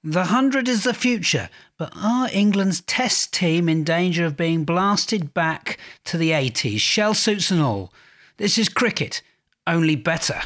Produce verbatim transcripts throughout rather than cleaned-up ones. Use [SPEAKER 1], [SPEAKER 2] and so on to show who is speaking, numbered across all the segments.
[SPEAKER 1] The hundred is the future, but are England's test team in danger of being blasted back to the eighties, shell suits and all? This is cricket, only better.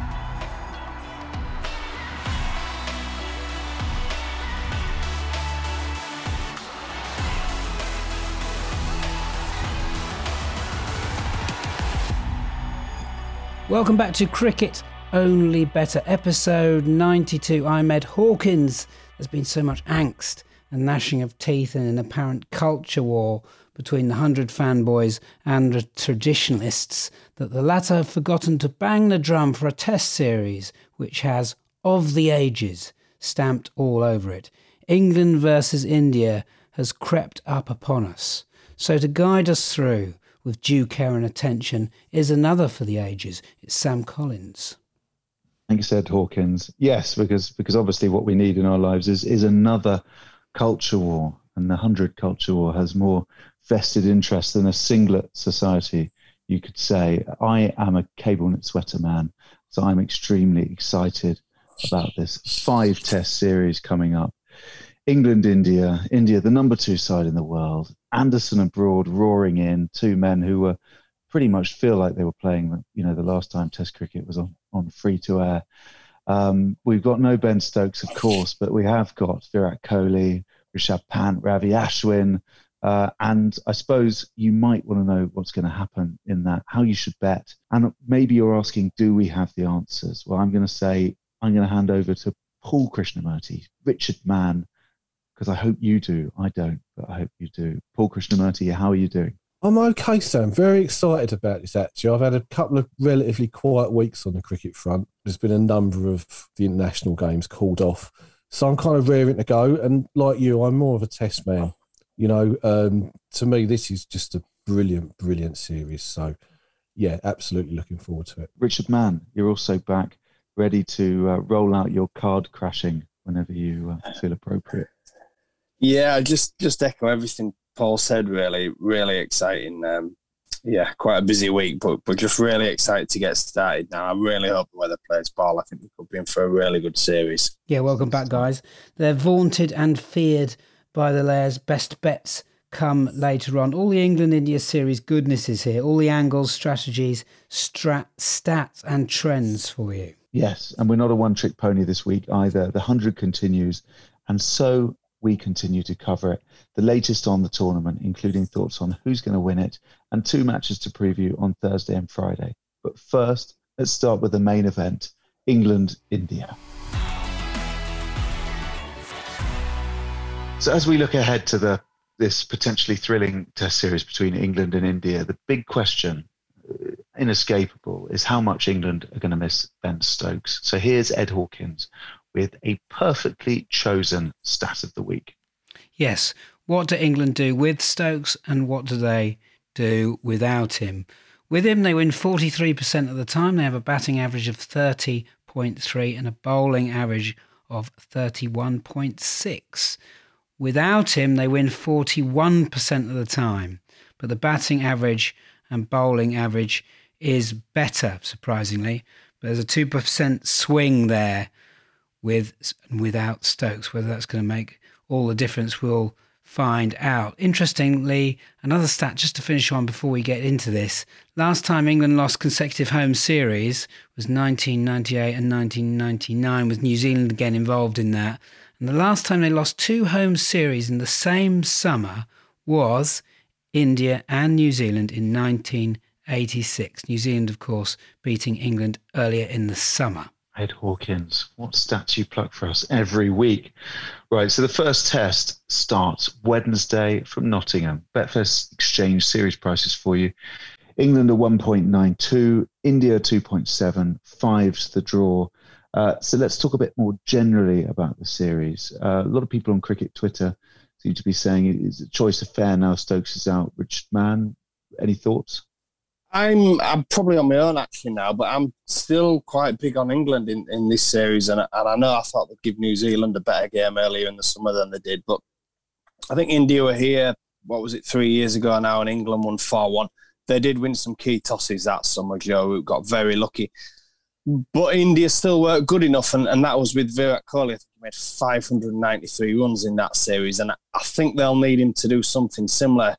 [SPEAKER 1] Welcome back to Cricket Only Better, episode ninety-two. I'm Ed Hawkins. There's been so much angst and gnashing of teeth and an apparent culture war between the hundred fanboys and the traditionalists that the latter have forgotten to bang the drum for a test series which has of the ages stamped all over it. England versus India has crept up upon us. So to guide us through with due care and attention is another for the ages. It's Sam Collins.
[SPEAKER 2] Thanks, Ed Hawkins. Yes, because because obviously what we need in our lives is is another culture war, and the hundred culture war has more vested interest than a singlet society, you could say. I am a cable knit sweater man, so I'm extremely excited about this five test series coming up. England, India, India, the number two side in the world. Anderson and Broad roaring in, two men who were pretty much feel like they were playing, you know, the last time Test cricket was on, on free to air. Um, we've got no Ben Stokes, of course, but we have got Virat Kohli, Rishabh Pant, Ravi Ashwin, uh, and I suppose you might want to know what's going to happen in that, how you should bet. And maybe you're asking, do we have the answers? Well, I'm going to say, I'm going to hand over to Paul Krishnamurti, Richard Mann, because I hope you do. I don't, but I hope you do. Paul Krishnamurti, how are you doing?
[SPEAKER 3] I'm okay, Sam. Very excited about this, actually. I've had a couple of relatively quiet weeks on the cricket front. There's been a number of the international games called off. So I'm kind of raring to go. And like you, I'm more of a test man. You know, um, to me, this is just a brilliant, brilliant series. So, yeah, absolutely looking forward to it.
[SPEAKER 2] Richard Mann, you're also back, ready to uh, roll out your card crashing whenever you uh, feel appropriate.
[SPEAKER 4] Yeah, just just echo everything Paul said, really, really exciting. Um, yeah, quite a busy week, but but just really excited to get started now. I'm really hoping weather plays ball. I think we could be in for a really good series.
[SPEAKER 1] Yeah, welcome back, guys. They're vaunted and feared by the layers. Best bets come later on. All the England-India series goodness is here. All the angles, strategies, strat, stats and trends for you.
[SPEAKER 2] Yes, and we're not a one-trick pony this week either. The hundred continues, and so we continue to cover it. The latest on the tournament, including thoughts on who's going to win it, and two matches to preview on Thursday and Friday. But first, let's start with the main event, England-India. So as we look ahead to the this potentially thrilling test series between England and India, the big question, inescapable, is how much England are going to miss Ben Stokes. So here's Ed Hawkins with a perfectly chosen stat of the week.
[SPEAKER 1] Yes. What do England do with Stokes and what do they do without him? With him, they win forty-three percent of the time. They have a batting average of thirty point three and a bowling average of thirty-one point six. Without him, they win forty-one percent of the time. But the batting average and bowling average is better, surprisingly. But there's a two percent swing there with and without Stokes. Whether that's going to make all the difference, we'll find out. Interestingly, another stat just to finish on before we get into this. Last time England lost consecutive home series was nineteen ninety-eight and nineteen ninety-nine, with New Zealand again involved in that. And the last time they lost two home series in the same summer was India and New Zealand in nineteen eighty-six. New Zealand, of course, beating England earlier in the summer.
[SPEAKER 2] Ed Hawkins, what stats you pluck for us every week. Right, so the first test starts Wednesday from Nottingham. Betfair exchange series prices for you. England are one point nine two, India two point seven, five's the draw. Uh, so let's talk a bit more generally about the series. Uh, a lot of people on cricket Twitter seem to be saying, is the choice of fair now Stokes is out? Richard Mann, any thoughts?
[SPEAKER 4] I'm I'm probably on my own actually now, but I'm still quite big on England in, in this series, and, and I know I thought they'd give New Zealand a better game earlier in the summer than they did, but I think India were here, what was it, three years ago now, and England won four one. They did win some key tosses that summer, Joe, who got very lucky. But India still weren't good enough, and, and that was with Virat Kohli. I think he made five hundred ninety-three runs in that series, and I think they'll need him to do something similar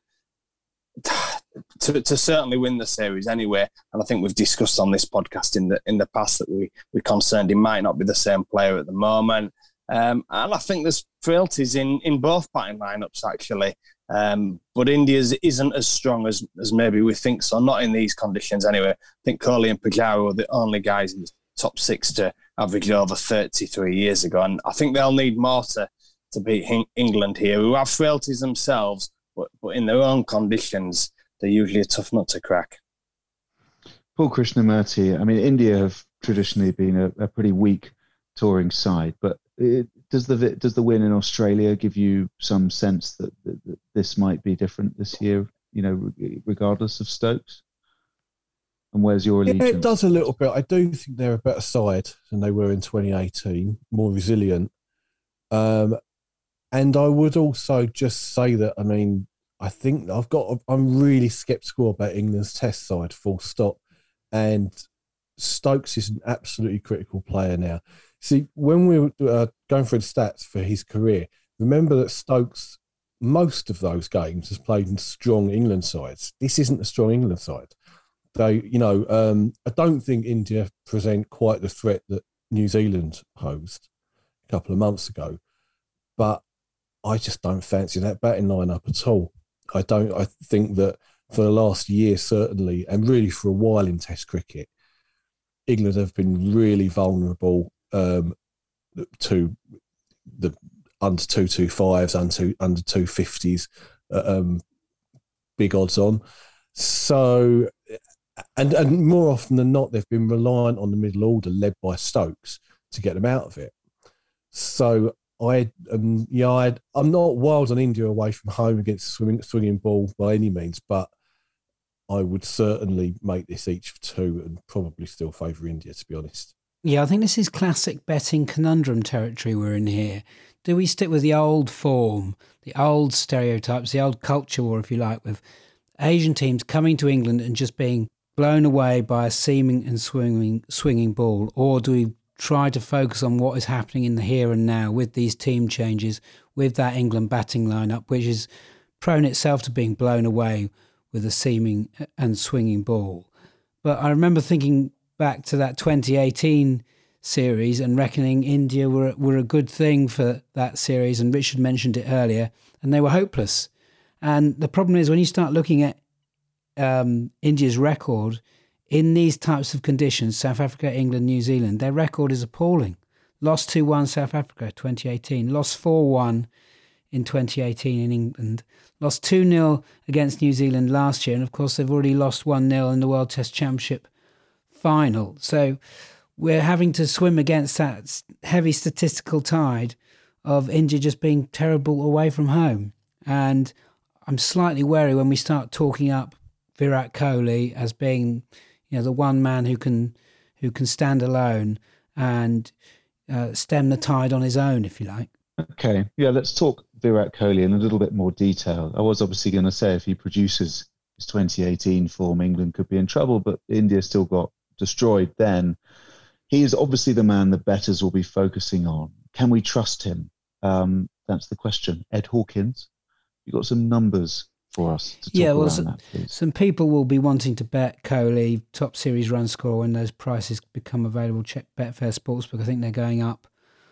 [SPEAKER 4] to, to certainly win the series anyway. And I think we've discussed on this podcast in the in the past that we we're concerned he might not be the same player at the moment. Um, and I think there's frailties in, in both batting lineups, actually. Um, but India's isn't as strong as, as maybe we think, so not in these conditions anyway. I think Kohli and Pujara were the only guys in the top six to average over thirty-three years ago. And I think they'll need more to, to beat England here, who have frailties themselves, but, but in their own conditions, they're usually a tough nut to crack.
[SPEAKER 2] Paul Krishnamurti, I mean, India have traditionally been a, a pretty weak touring side, but it, does the does the win in Australia give you some sense that, that, that this might be different this year, you know, regardless of Stokes? And where's your allegiance?
[SPEAKER 3] Yeah, it does a little bit. I do think they're a better side than they were in twenty eighteen, more resilient. Um, and I would also just say that, I mean, I think I've got, I'm really sceptical about England's test side, full stop. And Stokes is an absolutely critical player now. See, when we were uh, going through the stats for his career, remember that Stokes, most of those games, has played in strong England sides. This isn't a strong England side. They, you know, um, I don't think India present quite the threat that New Zealand posed a couple of months ago, but I just don't fancy that batting lineup at all. I don't. I think that for the last year, certainly, and really for a while in Test cricket, England have been really vulnerable um, to the under two two fives, under under two fifties, uh, um, big odds on. So, and and more often than not, they've been reliant on the middle order, led by Stokes, to get them out of it. So I, um, yeah, I, I'm not wild on India away from home against swinging, swinging ball by any means, but I would certainly make this each for two and probably still favour India, to be honest.
[SPEAKER 1] Yeah, I think this is classic betting conundrum territory we're in here. Do we stick with the old form, the old stereotypes, the old culture war, if you like, with Asian teams coming to England and just being blown away by a seaming and swinging, swinging ball? Or do we try to focus on what is happening in the here and now with these team changes, with that England batting lineup, which is prone itself to being blown away with a seaming and swinging ball? But I remember thinking back to that twenty eighteen series and reckoning India were were a good thing for that series, and Richard mentioned it earlier, and they were hopeless. And the problem is when you start looking at um, India's record in these types of conditions, South Africa, England, New Zealand, their record is appalling. Lost two one South Africa, twenty eighteen. Lost four one in twenty eighteen in England. Lost two nil against New Zealand last year. And, of course, they've already lost one nil in the World Test Championship final. So we're having to swim against that heavy statistical tide of India just being terrible away from home. And I'm slightly wary when we start talking up Virat Kohli as being, you know, the one man who can who can stand alone and uh, stem the tide on his own, if you like.
[SPEAKER 2] Okay, yeah, let's talk Virat Kohli in a little bit more detail. I was obviously going to say if he produces his twenty eighteen form, England could be in trouble, but India still got destroyed then. He is obviously the man the bettors will be focusing on. Can we trust him? Um, that's the question. Ed Hawkins, you got some numbers for us to talk
[SPEAKER 1] yeah, well,
[SPEAKER 2] around
[SPEAKER 1] so,
[SPEAKER 2] that, please.
[SPEAKER 1] Some people will be wanting to bet Kohli top series run score when those prices become available. Check Betfair Sportsbook. I think they're going up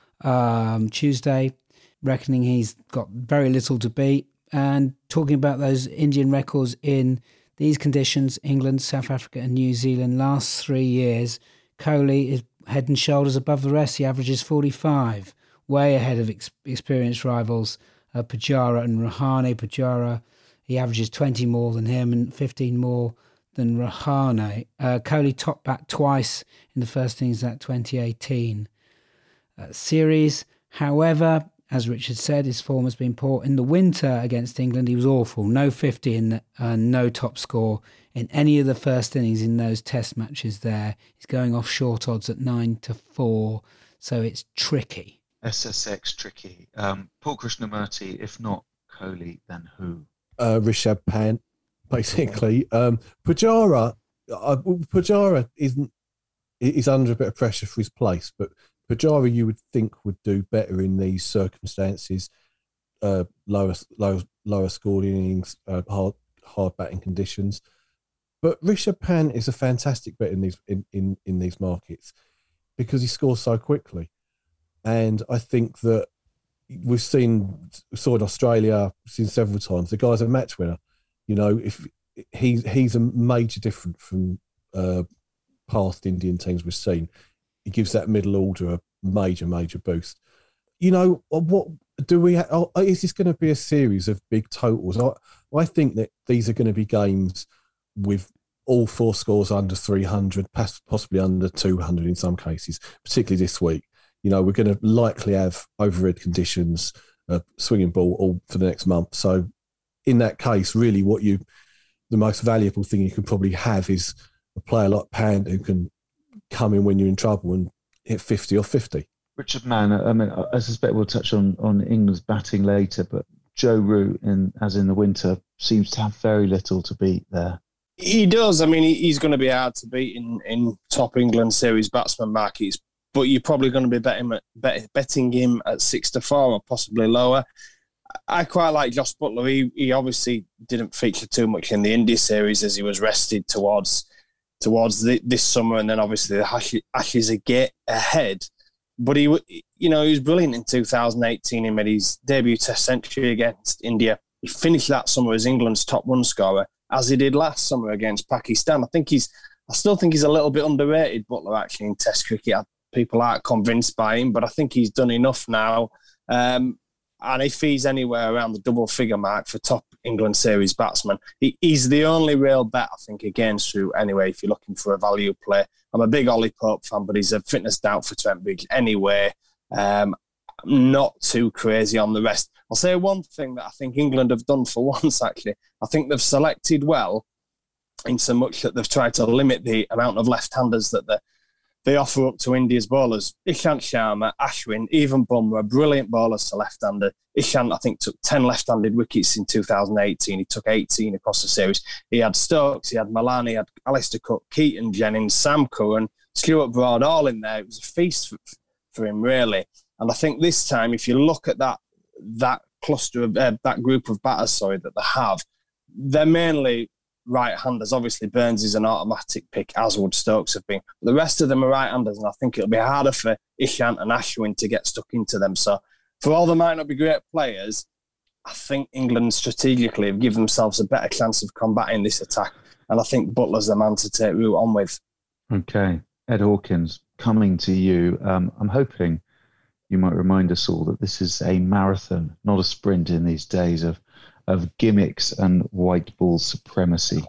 [SPEAKER 1] um, Tuesday, reckoning he's got very little to beat. And talking about those Indian records in these conditions, England, South Africa and New Zealand, last three years, Kohli is head and shoulders above the rest. He averages forty-five, way ahead of ex- experienced rivals uh, Pujara and Rahane. Pujara, he averages twenty more than him and fifteen more than Rahane. Uh, Kohli topped back twice in the first innings of that twenty eighteen uh, series. However, as Richard said, his form has been poor. In the winter against England, he was awful. No fifty and uh, no top score in any of the first innings in those test matches there. He's going off short odds at nine to four, so it's tricky.
[SPEAKER 2] S S X tricky. Um, Paul Krishnamurti, if not Kohli, then who?
[SPEAKER 3] Uh, Rishabh Pant, basically. Um, Pujara, uh, Pujara isn't is under a bit of pressure for his place, but Pujara, you would think, would do better in these circumstances. Uh, lower, lower, lower scored innings, uh, hard, hard batting conditions. But Rishabh Pant is a fantastic bet in these in, in, in these markets because he scores so quickly, and I think that we've seen saw in Australia seen several times. The guy's a match winner. You know, if he's he's a major difference from uh, past Indian teams we've seen. He gives that middle order a major major boost. You know, what do we? Ha- is this going to be a series of big totals? I I think that these are going to be games with all four scores under three hundred, possibly under two hundred in some cases, particularly this week. You know, we're going to likely have overhead conditions, uh, swinging ball all for the next month. So in that case, really what you, the most valuable thing you can probably have is a player like Pant who can come in when you're in trouble and hit fifty or fifty.
[SPEAKER 2] Richard Mann, I mean, I suspect we'll touch on, on England's batting later, but Joe Root, in, as in the winter, seems to have very little to beat there.
[SPEAKER 4] He does. I mean, he's going to be hard to beat in, in top England series batsman markets, but you're probably going to be betting, bet, betting him at six to four or possibly lower. I quite like Josh Buttler. He, he obviously didn't feature too much in the India series as he was rested towards towards the, this summer, and then obviously the Ashes are get ahead. But he, you know, he was brilliant in two thousand eighteen. He made his debut Test century against India. He finished that summer as England's top run scorer, as he did last summer against Pakistan. I think he's, I still think he's a little bit underrated, Buttler, actually, in Test cricket. People aren't convinced by him, but I think he's done enough now. Um, and if he's anywhere around the double figure mark for top England series batsman, he, he's the only real bet, I think, against Root anyway, if you're looking for a value play. I'm a big Ollie Pope fan, but he's a fitness doubt for Trent Bridge anyway. Um, not too crazy on the rest. I'll say one thing that I think England have done for once, actually. I think they've selected well in so much that they've tried to limit the amount of left-handers that they they offer up to India's bowlers. Ishant Sharma, Ashwin, even Bumrah, brilliant bowlers to left-hander. Ishant, I think, took ten left-handed wickets in two thousand eighteen. He took eighteen across the series. He had Stokes, he had Malan, he had Alistair Cook, Keaton Jennings, Sam Curran, Stuart Broad, all in there. It was a feast for, for him, really. And I think this time, if you look at that that cluster of uh, that group of batters, sorry, that they have, they're mainly right-handers. Obviously, Burns is an automatic pick, as would Stokes have been. But the rest of them are right-handers, and I think it'll be harder for Ishant and Ashwin to get stuck into them. So, for all they might not be great players, I think England strategically have given themselves a better chance of combating this attack, and I think Butler's the man to take Root on with.
[SPEAKER 2] Okay, Ed Hawkins, coming to you. Um, I'm hoping you might remind us all that this is a marathon, not a sprint in these days of of gimmicks and white ball supremacy.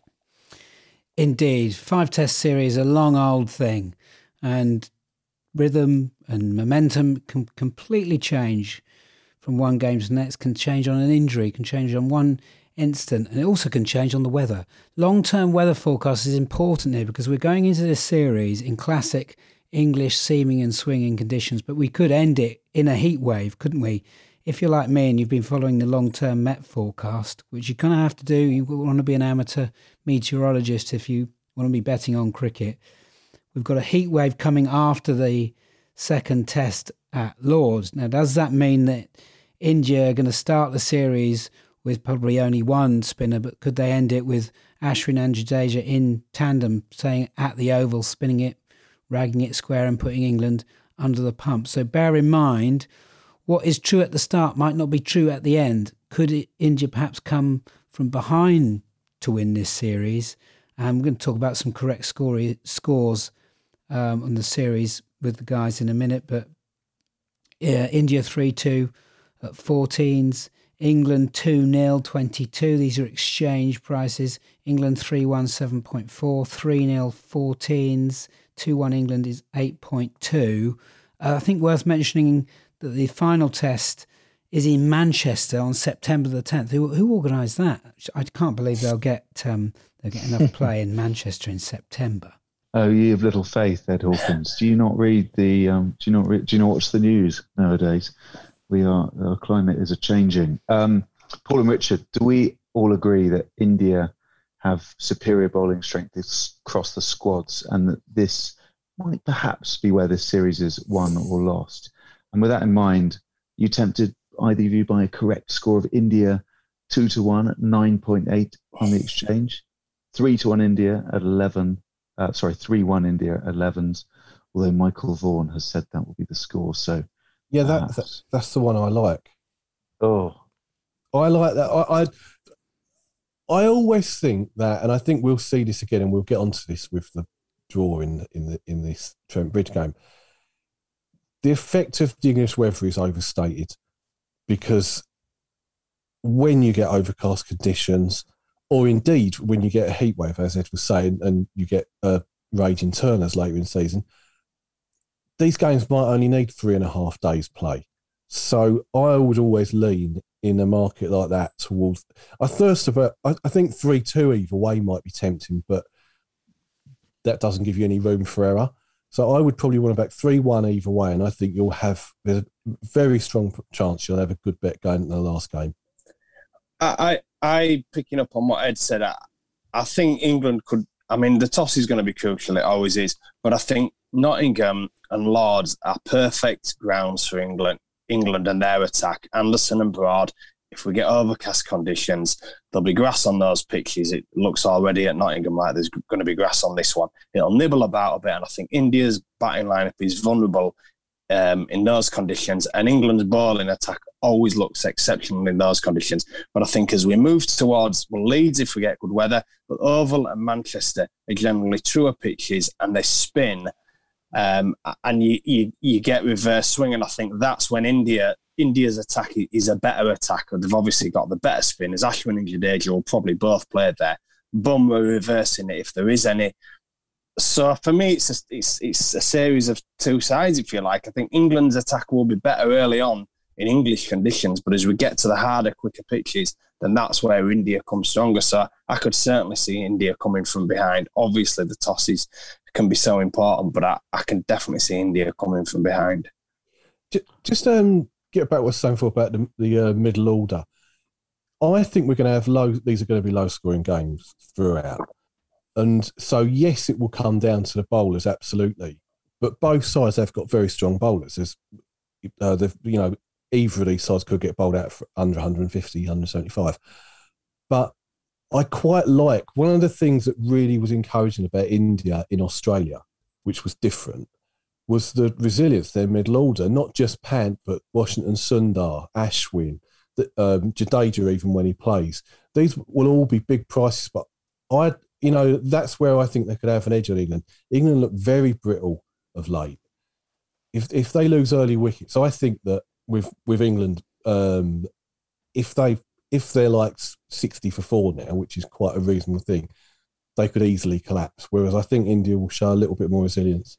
[SPEAKER 1] Indeed. Five test series, a long old thing. And rhythm and momentum can completely change from one game to the next, can change on an injury, can change on one instant, and it also can change on the weather. Long-term weather forecast is important here because we're going into this series in classic English seaming and swinging conditions, but we could end it in a heat wave, couldn't we? If you're like me and you've been following the long-term Met forecast, which you kind of have to do, you want to be an amateur meteorologist if you want to be betting on cricket. We've got a heat wave coming after the second test at Lord's. Now, does that mean that India are going to start the series with probably only one spinner, but could they end it with Ashwin and Jadeja in tandem, saying at the Oval, spinning it, ragging it square and putting England under the pump? So bear in mind, what is true at the start might not be true at the end. Could it, India perhaps come from behind to win this series? I'm going to talk about some correct score, scores um, on the series with the guys in a minute. But yeah, India three two at fourteens. England two nil, twenty-two. These are exchange prices. England three one, seven point four. three nil, fourteens. two one England is eight point two. Uh, I think worth mentioning that the final test is in Manchester on September the tenth. Who, who organised that? I can't believe they'll get um, they'll get enough play in Manchester in September.
[SPEAKER 2] Oh, ye of little faith, Ed Hawkins. Do you not read the? Um, do you not? Re- do you not watch the news nowadays? We are our climate is a changing. Um, Paul and Richard, do we all agree that India have superior bowling strength across the squads, and that this might perhaps be where this series is won or lost. And with that in mind, you tempted either of you by a correct score of India two to one at nine point eight on the exchange, three to one India at eleven. Uh, sorry, three one India at elevens. Although Michael Vaughan has said that will be the score. So
[SPEAKER 3] yeah, that, that that's the one I like.
[SPEAKER 2] Oh,
[SPEAKER 3] I like that. I, I I always think that, and I think we'll see this again, and we'll get onto this with the draw in in the in this Trent Bridge game. The effect of the English weather is overstated because when you get overcast conditions, or indeed when you get a heat wave, as Ed was saying, and you get uh, raging turners later in the season, these games might only need three and a half days play. So I would always lean in a market like that towards. I thirst about. I, I think three two either way might be tempting, but that doesn't give you any room for error. So I would probably want to back three one either way, and I think you'll have there's a very strong chance you'll have a good bet going in the last game.
[SPEAKER 4] I, I picking up on what Ed said, I, I think England could. I mean, the toss is going to be crucial; it always is. But I think Nottingham and Lords are perfect grounds for England. England and their attack. Anderson and Broad. If we get overcast conditions, there'll be grass on those pitches. It looks already at Nottingham like there's going to be grass on this one. It'll nibble about a bit, and I think India's batting lineup is vulnerable um, in those conditions, and England's bowling attack always looks exceptional in those conditions. But I think as we move towards well, Leeds, if we get good weather, but Oval and Manchester are generally truer pitches, and they spin, um, and you, you you get reverse swing, and I think that's when India. India's attack is a better attack. They've obviously got the better spinners. Ashwin and Jadeja will probably both play there. Bumrah reversing it if there is any. So for me, it's a, it's it's a series of two sides, if you like. I think England's attack will be better early on in English conditions, but as we get to the harder, quicker pitches, then that's where India comes stronger. So I could certainly see India coming from behind. Obviously, the tosses can be so important, but I, I can definitely see India coming from behind.
[SPEAKER 3] Just um. get back what I was saying before about the, the uh, middle order. I think we're going to have low, these are going to be low scoring games throughout. And so, yes, it will come down to the bowlers, absolutely. But both sides have got very strong bowlers. There's, uh, you know, either of these sides could get bowled out for under one fifty, one seventy-five. But I quite like, one of the things that really was encouraging about India in Australia, which was different, was the resilience, their middle order, not just Pant, but Washington Sundar, Ashwin, the, um, Jadeja, even when he plays. These will all be big prices, but I, you know, that's where I think they could have an edge on England. England look very brittle of late. If if they lose early wickets, I think that with with England, um, if they if they're like sixty for four now, which is quite a reasonable thing, they could easily collapse. Whereas I think India will show a little bit more resilience.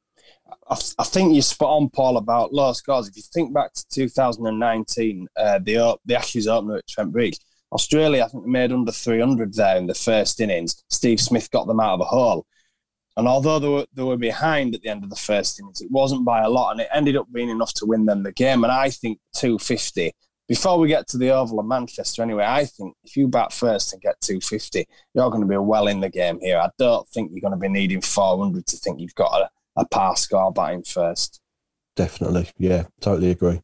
[SPEAKER 4] I, I think you're spot on, Paul, about low scores. If you think back to two thousand nineteen, uh, the the Ashes opener at Trent Bridge, Australia, I think they made under three hundred there in the first innings. Steve Smith got them out of a hole. And although they were, they were behind at the end of the first innings, it wasn't by a lot, and it ended up being enough to win them the game. And I think two fifty, before we get to the Oval of Manchester anyway, I think if you bat first and get two fifty, you're going to be well in the game here. I don't think you're going to be needing four hundred to think you've got a a par score batting first.
[SPEAKER 3] Definitely. Yeah, totally agree.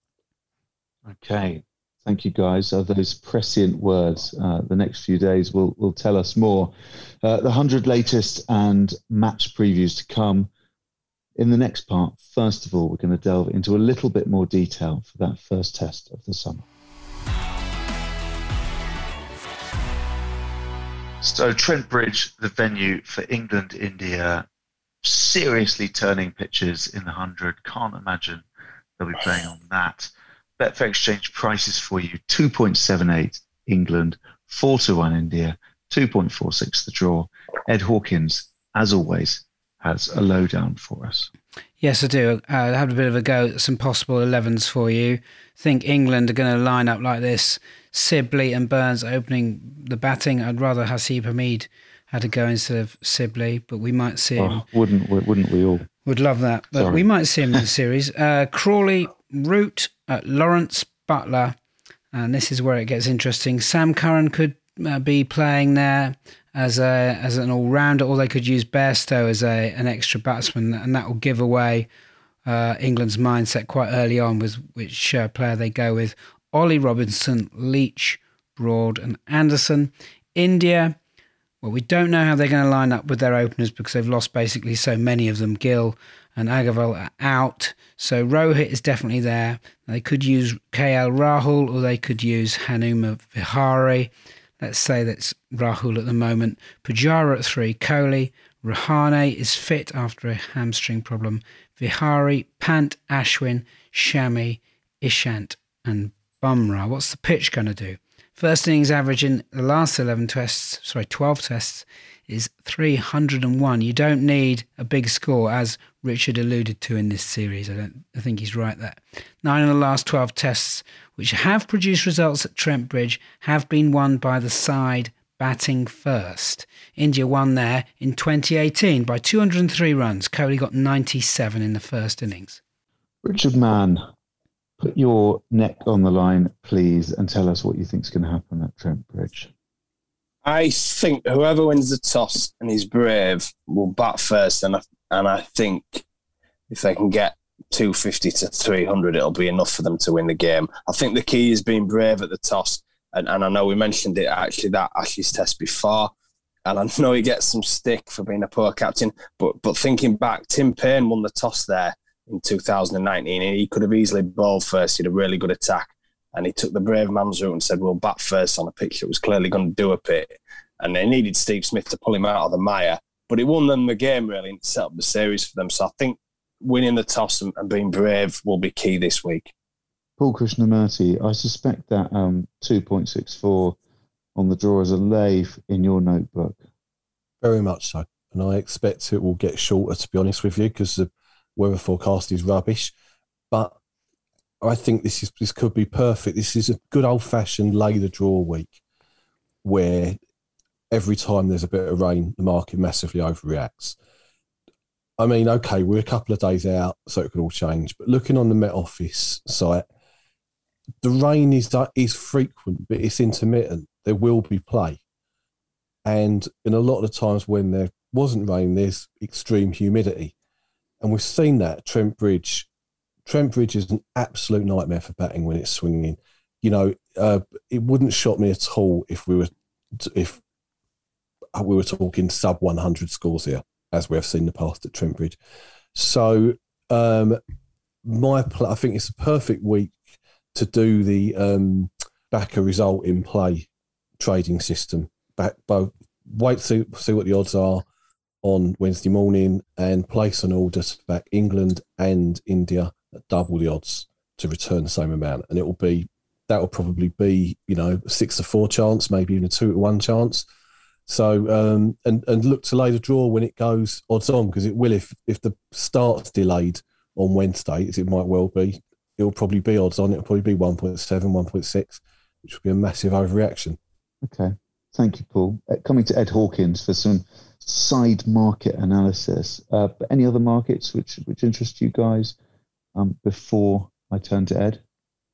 [SPEAKER 2] Okay. Thank you, guys. Uh, those prescient words. Uh, the next few days will will tell us more. Uh, the one hundred latest and match previews to come in the next part. First of all, we're going to delve into a little bit more detail for that first test of the summer. So Trent Bridge, the venue for England, India, seriously turning pitches in the one hundred. Can't imagine they'll be playing on that. Betfair Exchange prices for you: two point seven eight England, four to one India, two point four six the draw. Ed Hawkins, as always, has a lowdown for us.
[SPEAKER 1] Yes, I do. Uh, I have a bit of a go at some possible elevens for you. I think England are going to line up like this. Sibley and Burns opening the batting. I'd rather Haseeb Hameed had to go instead of Sibley, but we might see him.
[SPEAKER 2] Oh, wouldn't we, wouldn't we all?
[SPEAKER 1] Would love that, but Sorry. we might see him in the series. Uh, Crawley, Root, uh, Lawrence, Butler, and this is where it gets interesting. Sam Curran could uh, be playing there as a as an all rounder, or they could use Bairstow as a an extra batsman, and that will give away uh, England's mindset quite early on with which uh, player they go with. Ollie Robinson, Leach, Broad, and Anderson. India. Well, we don't know how they're going to line up with their openers because they've lost basically so many of them. Gill and Agarwal are out. So Rohit is definitely there. They could use K L Rahul or they could use Hanuma Vihari. Let's say that's Rahul at the moment. Pujara at three. Kohli. Rahane is fit after a hamstring problem. Vihari, Pant, Ashwin, Shami, Ishant and Bumrah. What's the pitch going to do? First innings average in the last eleven tests, sorry, twelve tests, is three hundred one. You don't need a big score, as Richard alluded to in this series. I don't. I think he's right there. Nine of the last twelve tests, which have produced results at Trent Bridge, have been won by the side batting first. India won there in twenty eighteen by two hundred three runs. Kohli got ninety-seven in the first innings.
[SPEAKER 2] Richard Mann, put your neck on the line, please, and tell us what you think is going to happen at Trent Bridge.
[SPEAKER 4] I think whoever wins the toss and is brave will bat first, and I, and I think if they can get two fifty to three hundred, it'll be enough for them to win the game. I think the key is being brave at the toss, and, and I know we mentioned it actually that Ashes test before, and I know he gets some stick for being a poor captain, but but thinking back, Tim Payne won the toss there in two thousand nineteen, and he could have easily bowled first. He had a really good attack, and he took the brave man's route and said, we'll bat first on a pitch that was clearly going to do a bit. And they needed Steve Smith to pull him out of the mire, but it won them the game really and set up the series for them. So I think winning the toss and, and being brave will be key this week.
[SPEAKER 2] Paul Krishnamurti, I suspect that um, two point six four on the draw is a lave in your notebook.
[SPEAKER 3] Very much so. And I expect it will get shorter, to be honest with you, because the weather forecast is rubbish. But I think this is this could be perfect. This is a good old-fashioned lay the draw week where every time there's a bit of rain, the market massively overreacts. I mean, okay, we're a couple of days out, so it could all change. But looking on the Met Office site, the rain is is frequent, but it's intermittent. There will be play. And in a lot of the times when there wasn't rain, there's extreme humidity. And we've seen that at Trent Bridge. Trent Bridge is an absolute nightmare for batting when it's swinging. You know, uh, it wouldn't shock me at all if we were if we were talking sub one hundred scores here, as we have seen in the past at Trent Bridge. So, um, my pl- I think it's a perfect week to do the um, back a result in play trading system. Back both wait to see, see what the odds are on Wednesday morning and place an order to back England and India at double the odds to return the same amount. And it will be, that will probably be, you know, a six to four chance, maybe even a two to one chance. So, um, and, and look to lay the draw when it goes odds on, because it will, if, if the start's delayed on Wednesday, as it might well be, it'll probably be odds on. It'll probably be one point seven, one point six, which will be a massive overreaction.
[SPEAKER 2] Okay. Thank you, Paul. Uh, coming to Ed Hawkins for some side market analysis. Uh, but any other markets which which interest you guys um, before I turn to Ed?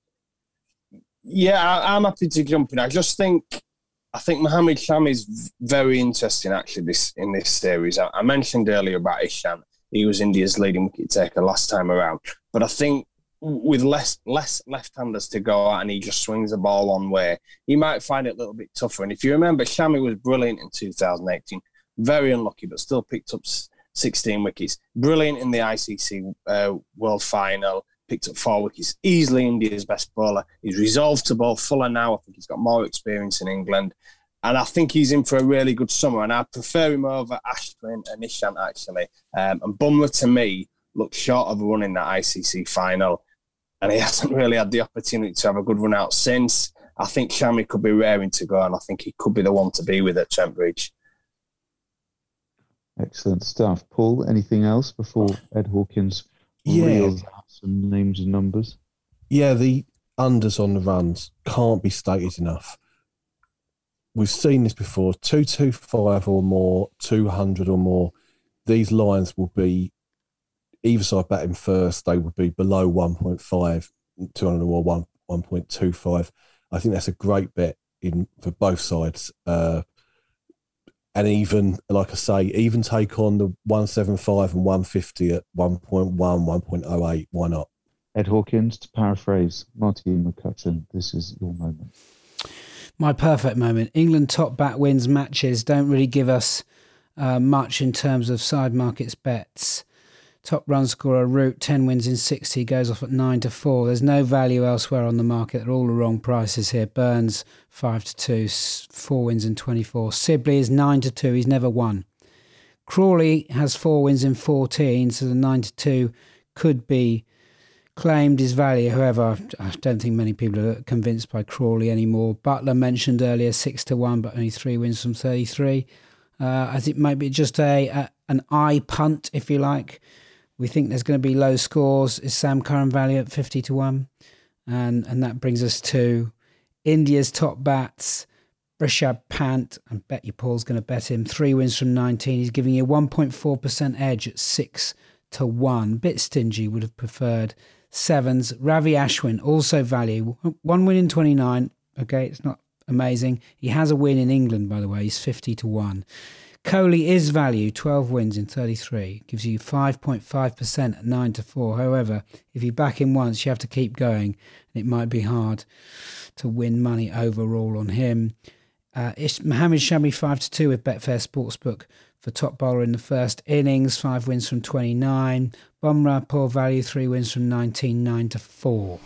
[SPEAKER 4] Yeah, I, I'm happy to jump in. I just think I think Mohammad Shami is very interesting actually this in this series. I, I mentioned earlier about Ishant. He was India's leading wicket taker last time around, but I think with less less left-handers to go out and he just swings the ball on way, he might find it a little bit tougher. And if you remember, Shami was brilliant in two thousand eighteen. Very unlucky, but still picked up sixteen wickets. Brilliant in the I C C uh, World Final, picked up four wickets. Easily India's best bowler. He's resolved to bowl fuller now. I think he's got more experience in England. And I think he's in for a really good summer. And I prefer him over Ashwin and Ishant, actually. Um, and Bumrah, to me, looks short of running that I C C final. And he hasn't really had the opportunity to have a good run out since. I think Shami could be raring to go, and I think he could be the one to be with at Trent Bridge.
[SPEAKER 2] Excellent stuff. Paul, anything else before Ed Hawkins
[SPEAKER 3] yeah.
[SPEAKER 2] reels out some names and numbers?
[SPEAKER 3] Yeah, the unders on the runs can't be stated enough. We've seen this before, two twenty-five or more, two hundred or more. These lines will be, either side batting first, they would be below one point five, two hundred or more, one, one point two five. I think that's a great bet in for both sides. Uh, and even, like I say, even take on the one seventy-five and one fifty at one point one, one point oh eight. Why not?
[SPEAKER 2] Ed Hawkins, to paraphrase Martin McCutcheon, this is your moment.
[SPEAKER 1] My perfect moment. England top bat wins matches don't really give us uh, much in terms of side markets bets. Top run scorer Root, ten wins in sixty, goes off at nine to four. There's no value elsewhere on the market. They're all the wrong prices here. Burns, five to two, four wins in twenty-four. Sibley is nine to two. He's never won. Crawley has four wins in fourteen, so the nine to two could be claimed his value. However, I don't think many people are convinced by Crawley anymore. Butler mentioned earlier, six to one, but only three wins from thirty-three. Uh, I think maybe just a, a an eye punt, if you like. We think there's going to be low scores. Is Sam Curran value at fifty to one? And and that brings us to India's top bats. Rishabh Pant, I bet you Paul's going to bet him. Three wins from nineteen. He's giving you a one point four percent edge at six to one. Bit stingy, would have preferred sevens. Ravi Ashwin, also value. One win in twenty-nine. Okay, it's not amazing. He has a win in England, by the way. He's fifty to one. Kohli is value, twelve wins in thirty-three. Gives you five point five percent at nine to four. However, if you back him once, you have to keep going. And it might be hard to win money overall on him. Uh, Mohammad Shami, five to two with Betfair Sportsbook for top bowler in the first innings. Five wins from twenty-nine. Bumrah, poor value, three wins from nineteen, nine to four.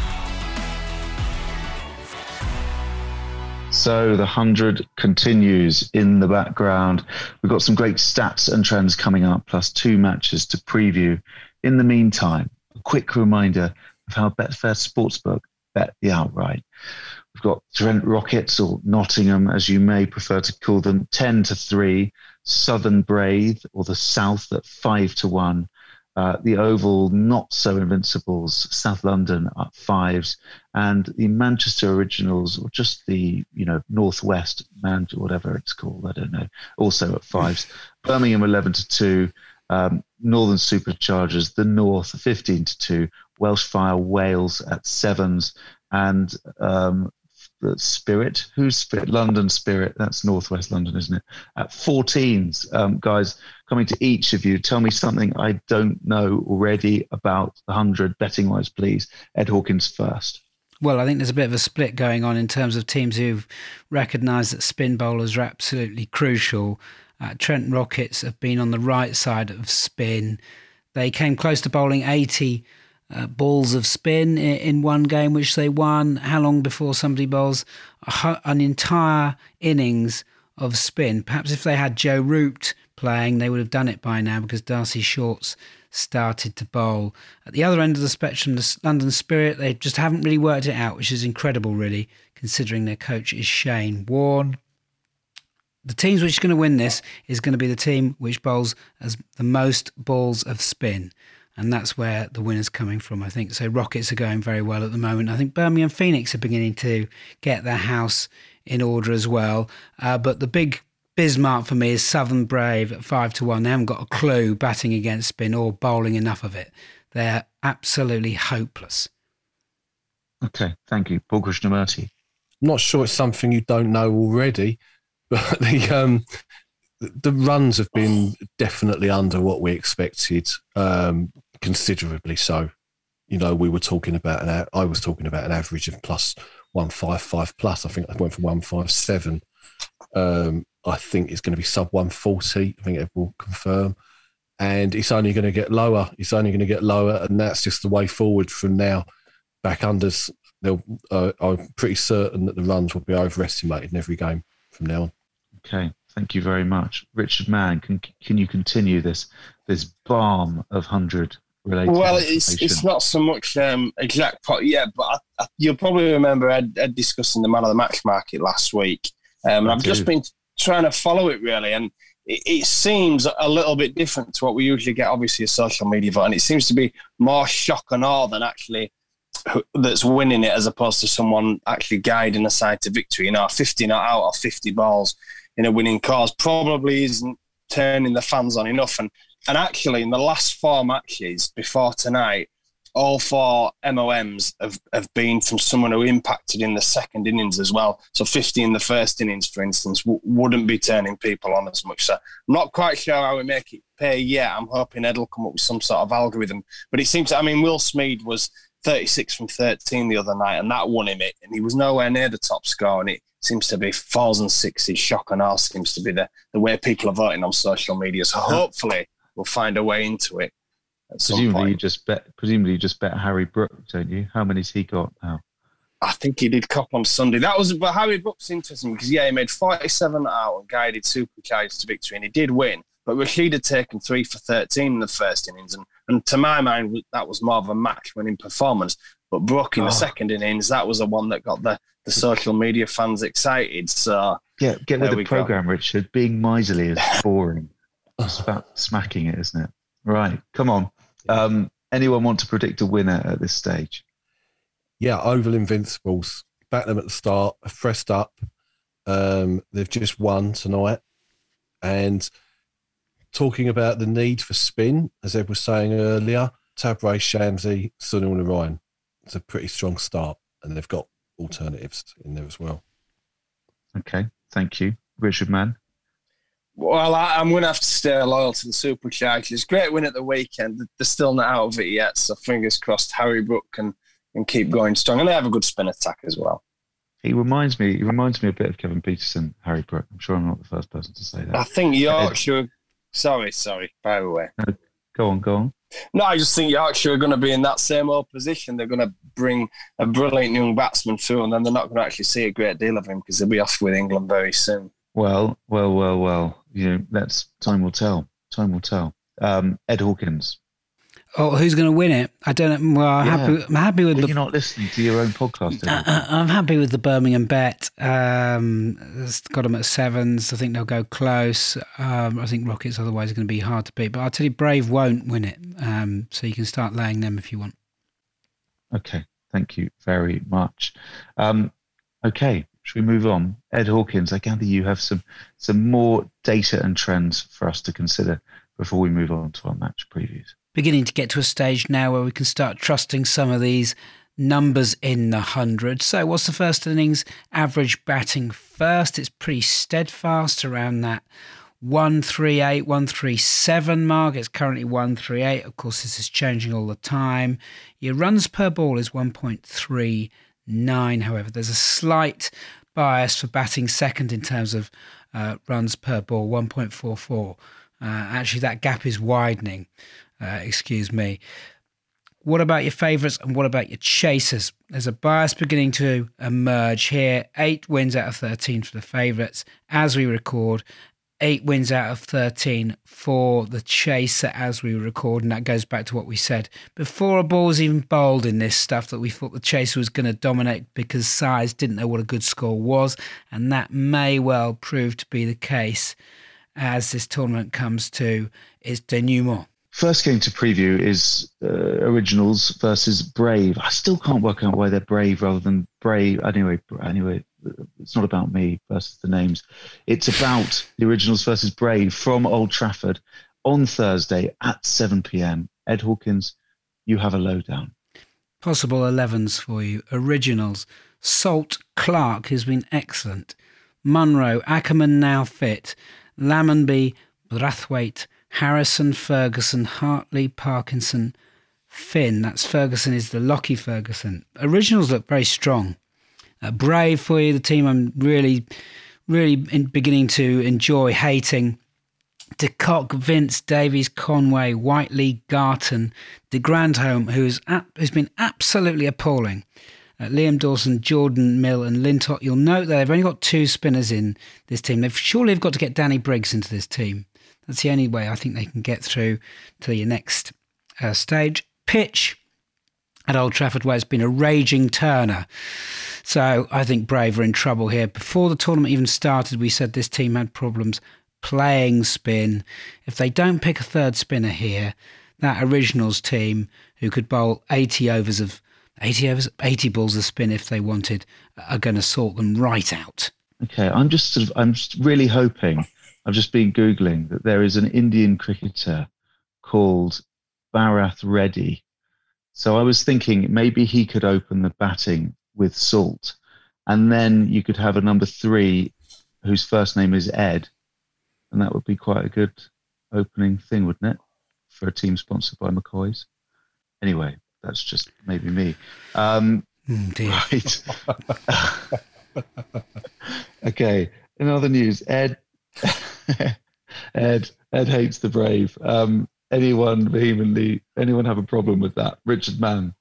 [SPEAKER 2] So the one hundred continues in the background. We've got some great stats and trends coming up, plus two matches to preview. In the meantime, a quick reminder of how Betfair Sportsbook bet the outright. We've got Trent Rockets, or Nottingham, as you may prefer to call them, ten to three. Southern Brave, or the South, at five to one. Uh, the Oval, not so invincibles, South London at fives, and the Manchester Originals, or just the, you know, Northwest, Man, whatever it's called, I don't know, also at fives. Birmingham eleven to two, um, Northern Superchargers, the North fifteen to two, Welsh Fire Wales at sevens, and um, Spirit, who's Spirit? London Spirit, that's Northwest London, isn't it? At fourteens, um, guys, coming to each of you, tell me something I don't know already about the one hundred betting wise, please. Ed Hawkins first.
[SPEAKER 1] Well, I think there's a bit of a split going on in terms of teams who've recognised that spin bowlers are absolutely crucial. Uh, Trent Rockets have been on the right side of spin. They came close to bowling eighty Uh, balls of spin in, in one game, which they won. How long before somebody bowls a, an entire innings of spin? Perhaps if they had Joe Root playing, they would have done it by now, because Darcy Shorts started to bowl. At the other end of the spectrum, the London Spirit, they just haven't really worked it out, which is incredible, really, considering their coach is Shane Warne. The teams which are going to win this is going to be the team which bowls as the most balls of spin. And that's where the winner's coming from, I think. So Rockets are going very well at the moment. I think Birmingham Phoenix are beginning to get their house in order as well. Uh, but the big Bismarck for me is Southern Brave at five to one. They haven't got a clue batting against spin or bowling enough of it. They're absolutely hopeless.
[SPEAKER 2] Okay, thank you. Paul Krishnamurti.
[SPEAKER 3] I'm not sure it's something you don't know already, but the um, the runs have been definitely under what we expected, um, considerably so. You know, we were talking about an, I was talking about an average of plus one fifty-five plus. I think I went for one fifty-seven. Um, I think it's going to be sub one forty. I think it will confirm. And it's only going to get lower. It's only going to get lower. And that's just the way forward from now. Back unders, they'll, uh, I'm pretty certain that the runs will be overestimated in every game from now on.
[SPEAKER 2] Okay. Thank you very much. Richard Mann, can can you continue this this balm of one hundred related
[SPEAKER 4] Well, it's it's not so much um, exact pot yet, but I, I, you'll probably remember Ed, Ed discussing the man of the match market last week. Um, and I've just been trying to follow it, really, and it, it seems a little bit different to what we usually get, obviously, a social media vote, and it seems to be more shock and awe than actually who, that's winning it, as opposed to someone actually guiding a side to victory. You know, fifty not out of fifty balls in a winning cause probably isn't turning the fans on enough. And and actually, in the last four matches before tonight, all four M O Ms have, have been from someone who impacted in the second innings as well. So fifty in the first innings, for instance, w- wouldn't be turning people on as much. So I'm not quite sure how we make it pay yet. I'm hoping Ed will come up with some sort of algorithm. But it seems, I mean, Will Smeed was thirty-six from thirteen the other night, and that won him it. And he was nowhere near the top score, and it seems to be fours and sixes, shock and awe seems to be the, the way people are voting on social media. So hopefully we'll find a way into it.
[SPEAKER 2] Presumably you just bet. Presumably you just bet Harry Brook, don't you? How many's he got now?
[SPEAKER 4] I think he did cop on Sunday. That was, but Harry Brook's interesting because yeah, he made forty-seven out and guided Superchargers to victory, and he did win. But Rashid had taken three for thirteen in the first innings, and, and to my mind, that was more of a match-winning performance. But Brook in oh. the second innings, that was the one that got the, the social media fans excited. So
[SPEAKER 2] yeah, get with the program,
[SPEAKER 4] go.
[SPEAKER 2] Richard. Being miserly is boring. It's about smacking it, isn't it? Right, come on. Um, anyone want to predict a winner at this stage?
[SPEAKER 3] Yeah, Oval Invincibles. Back them at the start, pressed up. Um, they've just won tonight. And talking about the need for spin, as Ed was saying earlier, Tabré, Shamsi, Sunil Narayan. It's a pretty strong start, and they've got alternatives in there as well.
[SPEAKER 2] Okay, thank you. Richard Mann?
[SPEAKER 4] Well, I, I'm going to have to stay loyal to the Superchargers. Great win at the weekend. They're still not out of it yet, so fingers crossed Harry Brook can, can keep going strong. And they have a good spin attack as well.
[SPEAKER 2] He reminds me He reminds me a bit of Kevin Peterson, Harry Brook. I'm sure I'm not the first person to say that.
[SPEAKER 4] I think Yorkshire... Sorry, sorry, by the way.
[SPEAKER 2] No, go on, go on.
[SPEAKER 4] No, I just think Yorkshire are going to be in that same old position. They're going to bring a brilliant young batsman through, and then they're not going to actually see a great deal of him because they'll be off with England very soon.
[SPEAKER 2] Well, well, well, well. You know, that's time will tell. Time will tell. Um, Ed Hawkins.
[SPEAKER 1] Oh, who's going to win it? I don't know. Well, I'm, yeah. happy, I'm happy with
[SPEAKER 2] Are
[SPEAKER 1] the.
[SPEAKER 2] You're not listening to your own podcast.
[SPEAKER 1] Uh, I'm happy with the Birmingham bet. Um, it's got them at sevens. I think they'll go close. Um, I think Rockets otherwise are going to be hard to beat. But I'll tell you, Brave won't win it. Um, so you can start laying them if you want.
[SPEAKER 2] Okay, thank you very much. Um, okay. Should we move on? Ed Hawkins, I gather you have some some more data and trends for us to consider before we move on to our match previews.
[SPEAKER 1] Beginning to get to a stage now where we can start trusting some of these numbers in the hundreds. So what's the first innings average batting first? It's pretty steadfast around that one thirty-eight, one thirty-seven mark. It's currently one thirty-eight. Of course, this is changing all the time. Your runs per ball is one point three nine. However, there's a slight bias for batting second in terms of uh, runs per ball, one point four four. Uh, actually, that gap is widening. Uh, excuse me. What about your favourites and what about your chasers? There's a bias beginning to emerge here. Eight wins out of thirteen for the favourites as we record. Eight wins out of thirteen for the chaser as we record, and that goes back to what we said before a ball was even bowled in this stuff, that we thought the chaser was going to dominate because size didn't know what a good score was, and that may well prove to be the case as this tournament comes to its denouement.
[SPEAKER 2] First game to preview is uh, Originals versus Brave. I still can't work out why they're Brave rather than Brave. Anyway, anyway, it's not about me versus the names. It's about the Originals versus Brave from Old Trafford on Thursday at seven p.m. Ed Hawkins, you have a lowdown.
[SPEAKER 1] Possible elevens for you. Originals. Salt Clark has been excellent. Munro, Ackerman now fit. Lammonby, Brathwaite, Harrison, Ferguson, Hartley, Parkinson, Finn. That's Ferguson is the Lockie Ferguson. Originals look very strong. Uh, Brave for you, the team I'm really, really in, beginning to enjoy hating. De Kock, Vince, Davies, Conway, Whiteley, Garton, De Grandhome, who's ap- who's been absolutely appalling. Uh, Liam Dawson, Jordan Mill and Lintott. You'll note that they've only got two spinners in this team. They've surely have got to get Danny Briggs into this team. That's the only way I think they can get through to your next uh, stage. Pitch at Old Trafford, where it's been a raging Turner. So I think Brave are in trouble here. Before the tournament even started, we said this team had problems playing spin. If they don't pick a third spinner here, that Originals team, who could bowl eighty overs of eighty overs, eighty balls of spin if they wanted, are going to sort them right out.
[SPEAKER 2] Okay, I'm just sort of, I'm just really hoping. I've just been Googling that there is an Indian cricketer called Bharath Reddy So I was thinking maybe he could open the batting with Salt, and then you could have a number three whose first name is Ed, and that would be quite a good opening thing, wouldn't it, for a team sponsored by McCoy's? Anyway, that's just maybe me. Um,
[SPEAKER 1] mm, dear.
[SPEAKER 2] Right. Okay. In other news, Ed, Ed, Ed hates the Brave. Um, anyone vehemently, anyone have a problem with that? Richard Mann.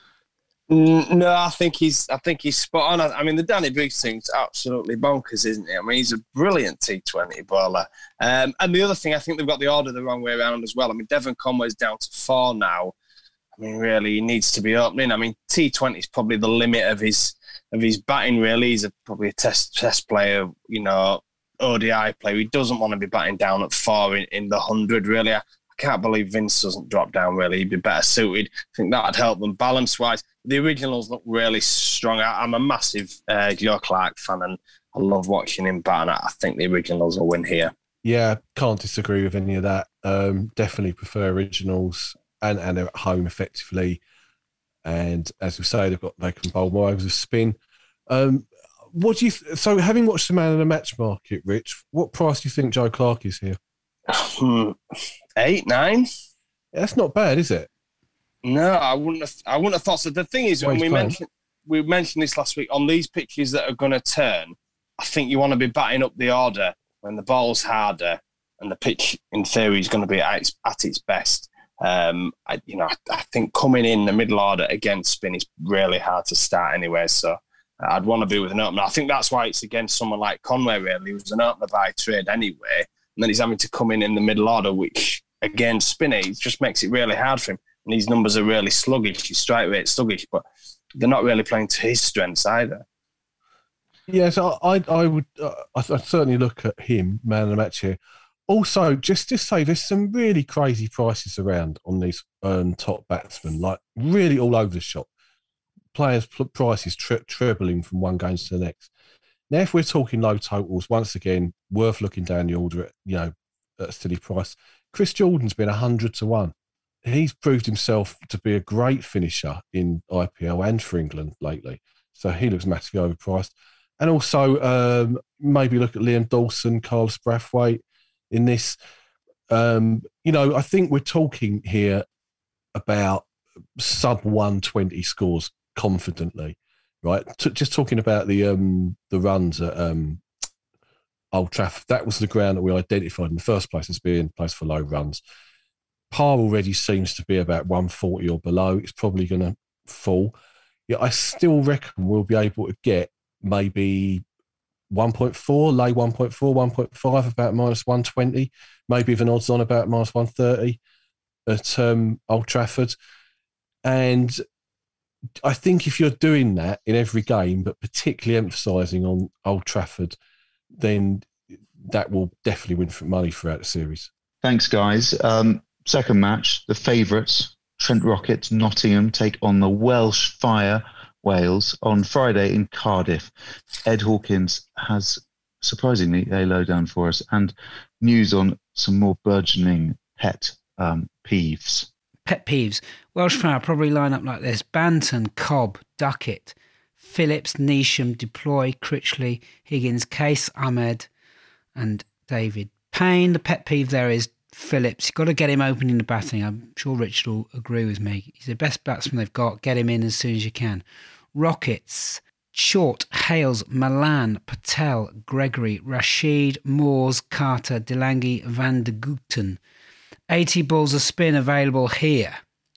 [SPEAKER 4] No, I think he's. I think he's spot on. I mean, the Danny Briggs thing's absolutely bonkers, isn't it? I mean, he's a brilliant T twenty bowler. Um, and the other thing, I think they've got the order the wrong way around as well. I mean, Devon Conway's down to four now. I mean, really, he needs to be opening. I mean, T twenty is probably the limit of his of his batting. Really, he's a, probably a test test player. You know, O D I player. He doesn't want to be batting down at four in, in the hundred. Really, I, I can't believe Vince doesn't drop down. Really, he'd be better suited. I think that'd help them balance wise. The originals look really strong. I, I'm a massive uh, Joe Clark fan, and I love watching him bat. And I think the originals will win here.
[SPEAKER 3] Yeah, can't disagree with any of that. Um, definitely prefer originals, and, and they're at home effectively. And as we say, they've got they can bowl more overs of spin. Um, what do you? Th- so, having watched the man in the match market, Rich, what price do you think Joe Clark is here?
[SPEAKER 4] Hmm, eight, nine.
[SPEAKER 3] Yeah, that's not bad, is it?
[SPEAKER 4] No, I wouldn't have. I wouldn't have thought so. The thing is,
[SPEAKER 3] Well,
[SPEAKER 4] when we
[SPEAKER 3] he's playing.
[SPEAKER 4] mentioned we mentioned this last week on these pitches that are going to turn, I think you want to be batting up the order when the ball's harder and the pitch, in theory, is going to be at its, at its best. Um, I, you know, I, I think coming in the middle order against spin is really hard to start anyway. So I'd want to be with an opener. I think that's why it's against someone like Conway. Really, who's an opener by trade anyway, and then he's having to come in in the middle order, which again, spinning, it just makes it really hard for him. And these numbers are really sluggish. His strike rate's sluggish, but they're not really playing to his strengths either.
[SPEAKER 3] Yeah, so I, I would, uh, I'd certainly look at him, man of the match here. Also, just to say, there's some really crazy prices around on these um, top batsmen, like really all over the shop. Players' pl- prices tri- trebling from one game to the next. Now, if we're talking low totals, once again, worth looking down the order at, you know, at a steady price. Chris Jordan's been one hundred to one. He's proved himself to be a great finisher in I P L and for England lately. So he looks massively overpriced. And also um, maybe look at Liam Dawson, Carlos Brathwaite in this. Um, you know, I think we're talking here about sub one twenty scores confidently, right? T- just talking about the um, the runs at um, Old Trafford. That was the ground that we identified in the first place as being a place for low runs. Par already seems to be about one forty or below. It's probably going to fall. Yeah, I still reckon we'll be able to get maybe one point four, lay one point four, one point five, about minus one twenty, maybe even odds on about minus one thirty at um, Old Trafford. And I think if you're doing that in every game, but particularly emphasising on Old Trafford, then that will definitely win for money throughout the series.
[SPEAKER 2] Thanks, guys. Um, second match, the favourites, Trent Rockets, Nottingham, take on the Welsh Fire, Wales, on Friday in Cardiff. Ed Hawkins has, surprisingly, a lowdown for us and news on some more burgeoning pet um, peeves.
[SPEAKER 1] Pet peeves. Welsh Fire probably line up like this. Banton, Cobb, Duckett, Phillips, Neesham, Deploy, Critchley, Higgins, Case, Ahmed and David Payne. The pet peeve there is Phillips. You've got to get him opening the batting. I'm sure Richard will agree with me. He's the best batsman they've got. Get him in as soon as you can. Rockets, Short, Hales, Malan, Patel, Gregory, Rashid, Moores, Carter, Delange, Van de Guten. eighty balls of spin available here.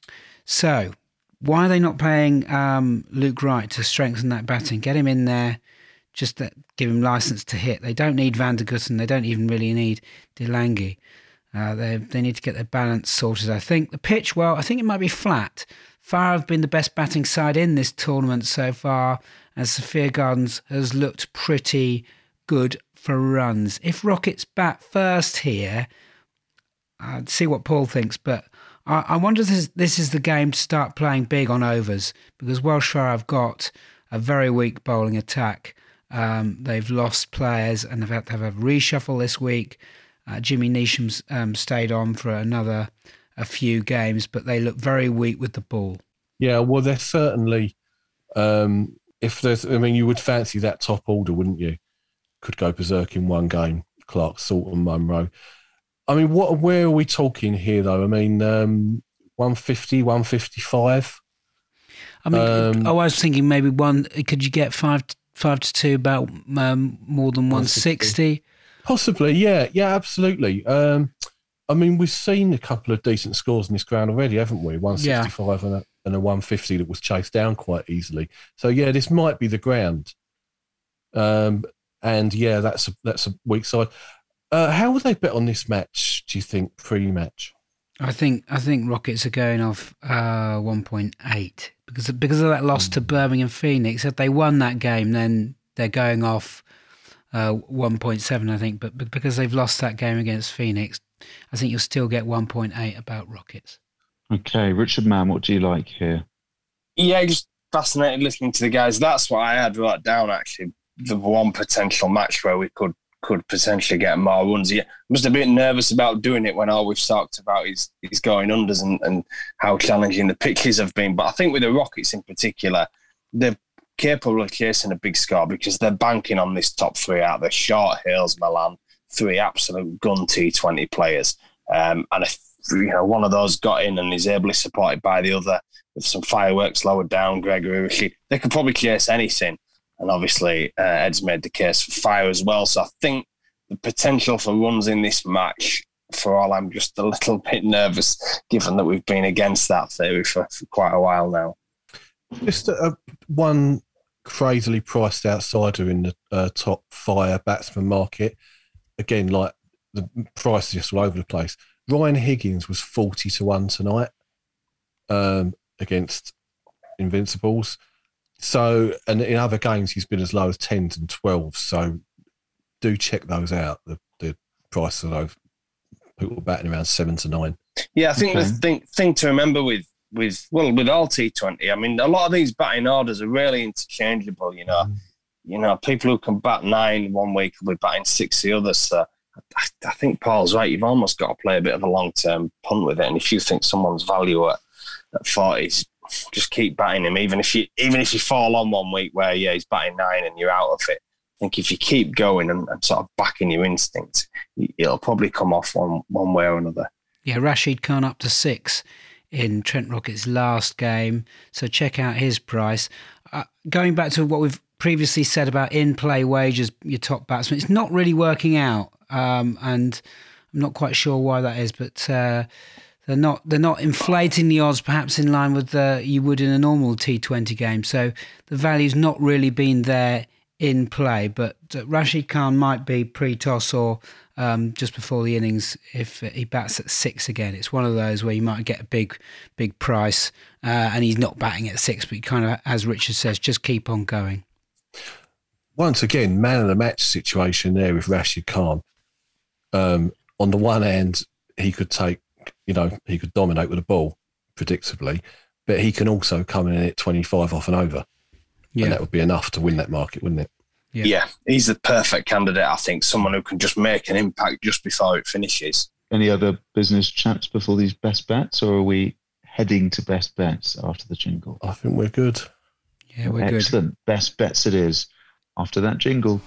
[SPEAKER 1] So, why are they not playing um, Luke Wright to strengthen that batting? Get him in there, just to give him license to hit. They don't need Van de Guten. They don't even really need Delange. Uh, they they need to get their balance sorted, I think. The pitch, well, I think it might be flat. Fire have been the best batting side in this tournament so far, as Sophia Gardens has looked pretty good for runs. If Rockets bat first here, I'd see what Paul thinks, but I, I wonder if this, this is the game to start playing big on overs, because Welsh Fire have got a very weak bowling attack. Um, they've lost players and they've had to have a reshuffle this week. Uh, Jimmy Neesham's um, stayed on for another a few games, but they look very weak with the ball.
[SPEAKER 3] Yeah, well, they're certainly. Um, if there's, I mean, you would fancy that top order, wouldn't you? Could go berserk in one game. Clark, Salton, Munro. I mean, what? Where are we talking here, though? I mean, um, one fifty, one fifty-five.
[SPEAKER 1] I mean,
[SPEAKER 3] Um,
[SPEAKER 1] I was thinking maybe one. Could you get five, five to two about um, more than one sixty?
[SPEAKER 3] Possibly, yeah, yeah, absolutely. Um, I mean, we've seen a couple of decent scores in this ground already, haven't we? one sixty-five yeah. and, a, and a one fifty that was chased down quite easily. So yeah, this might be the ground. Um, and yeah, that's a, that's a weak side. Uh, how would they bet on this match? Do you think pre-match?
[SPEAKER 1] I think I think Rockets are going off uh, one point eight because because of that loss mm. to Birmingham Phoenix. If they won that game, then they're going off uh, one point seven, I think. But, but because they've lost that game against Phoenix, I think you'll still get one point eight about Rockets.
[SPEAKER 2] Okay, Richard Mann, what do you like here?
[SPEAKER 4] Yeah, just fascinated listening to the guys. That's what I had wrote down, actually. The one potential match where we could could potentially get more runs. Yeah, I was a bit nervous about doing it when all we've talked about is, is going unders and, and how challenging the pitches have been. But I think with the Rockets in particular, they're capable of chasing a big score because they're banking on this top three out there. Short, Hales, Milan, three absolute gun T twenty players. Um, and if you know one of those got in and is ably supported by the other with some fireworks lower down, Gregory Ricci, they could probably chase anything. And obviously, uh, Ed's made the case for fire as well. So I think the potential for runs in this match, for all I'm just a little bit nervous, given that we've been against that theory for, for quite a while now.
[SPEAKER 3] Just a, one crazily priced outsider in the uh, top fire batsman market. Again, like the price is just all over the place. Ryan Higgins was forty to one tonight um, against Invincibles. So, and in other games, he's been as low as tens and twelves. So, do check those out. The, the price of those people batting around seven to nine.
[SPEAKER 4] Yeah, I think
[SPEAKER 2] okay.
[SPEAKER 4] the thing, thing to remember with, with, well, with all T twenty, I mean, a lot of these batting orders are really interchangeable, you know. Mm. You know, people who can bat nine one week will be batting six the other. So, I, I think Paul's right. You've almost got to play a bit of a long-term punt with it. And if you think someone's value at, at forties, just keep batting him, even if you even if you fall on one week where yeah he's batting nine and you're out of it. I think if you keep going and, and sort of backing your instincts, it'll probably come off one one way or another.
[SPEAKER 1] Yeah, Rashid Khan up to six in Trent Rocket's last game, so check out his price. Uh, going back to what we've previously said about in-play wages, your top batsman, it's not really working out, um, and I'm not quite sure why that is, but. Uh, They're not they're not inflating the odds perhaps in line with uh, you would in a normal T twenty game. So the value's not really been there in play. But uh, Rashid Khan might be pre-toss or um, just before the innings if he bats at six again. It's one of those where you might get a big, big price uh, and he's not batting at six, but you kind of, as Richard says, just keep on going.
[SPEAKER 3] Once again, man of the match situation there with Rashid Khan. Um, on the one hand, he could take You know, he could dominate with a ball, predictably, but he can also come in and hit twenty-five off and over. Yeah. And that would be enough to win that market, wouldn't it?
[SPEAKER 4] Yeah. yeah, he's the perfect candidate, I think. Someone who can just make an impact just before it finishes.
[SPEAKER 2] Any other business chats before these best bets, or are we heading to best bets after the jingle?
[SPEAKER 3] I think we're good.
[SPEAKER 1] Yeah, we're
[SPEAKER 2] Excellent.
[SPEAKER 1] good.
[SPEAKER 2] Excellent. Best bets it is after that jingle.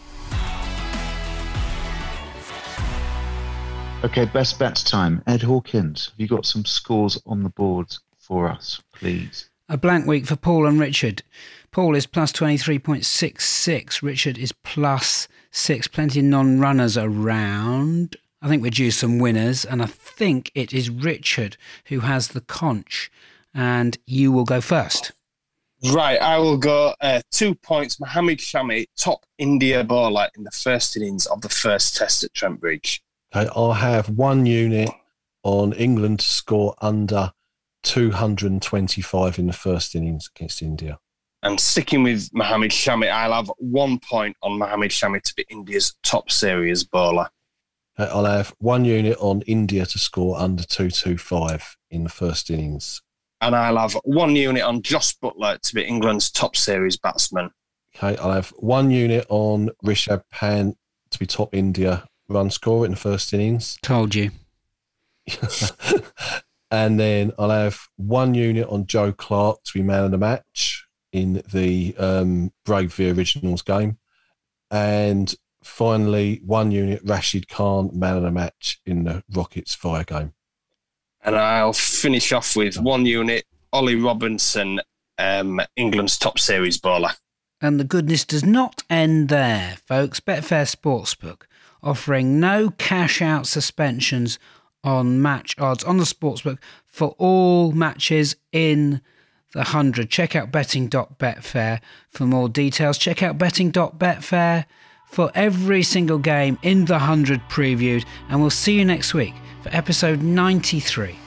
[SPEAKER 2] Okay, best bets time. Ed Hawkins, have you got some scores on the board for us, please?
[SPEAKER 1] A blank week for Paul and Richard. Paul is plus twenty-three point six six. Richard is plus six. Plenty of non-runners around. I think we're due some winners, and I think it is Richard who has the conch, and you will go first.
[SPEAKER 4] Right, I will go uh, two points. Mohammad Shami, top India bowler in the first innings of the first test at Trent Bridge.
[SPEAKER 3] Okay, I'll have one unit on England to score under two hundred twenty-five in the first innings against India.
[SPEAKER 4] And sticking with Mohammad Shami, I'll have one point on Mohammad Shami to be India's top series bowler.
[SPEAKER 3] Okay, I'll have one unit on India to score under two twenty-five in the first innings.
[SPEAKER 4] And I'll have one unit on Jos Buttler to be England's top series batsman.
[SPEAKER 3] Okay, I'll have one unit on Rishabh Pant to be top India run scorer in the first innings.
[SPEAKER 1] Told you.
[SPEAKER 3] And then I'll have one unit on Joe Clark to be man of the match in the um, Brave v Originals game. And finally, one unit Rashid Khan, man of the match in the Rockets Fire game.
[SPEAKER 4] And I'll finish off with one unit, Ollie Robinson, um, England's top series bowler.
[SPEAKER 1] And the goodness does not end there, folks. Betfair Sportsbook offering no cash-out suspensions on match odds on the Sportsbook for all matches in the one hundred. Check out betting dot betfair for more details. Check out betting dot betfair for every single game in the one hundred previewed. And we'll see you next week for episode ninety-three.